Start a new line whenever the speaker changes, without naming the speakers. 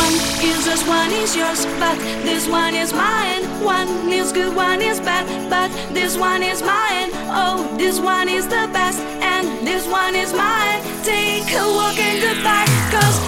One is us, one is yours, but this one is mine. One is good, one is bad, but this one is mine. Oh, this one is the best, and this one is mine. Take a walk and goodbye, 'cause